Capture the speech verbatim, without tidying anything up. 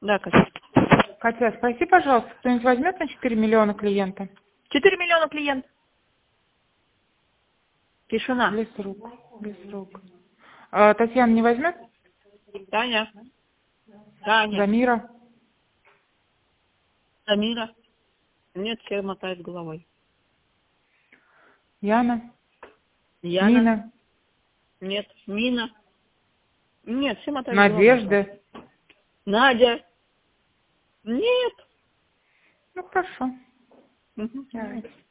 Да, Катя. Катя, спроси, пожалуйста, кто-нибудь возьмет на четыре миллиона клиента? четыре миллиона клиент. Тишина. Без рук, без рук. А, Татьяна не возьмет? Таня. Таня. Замира? Амира. Нет, все мотают головой. Яна? Яна. Нина? Нет. Нина. Нет, все мотают головой. Надежда? Надя. Нет. Ну, хорошо. Угу. Давайте.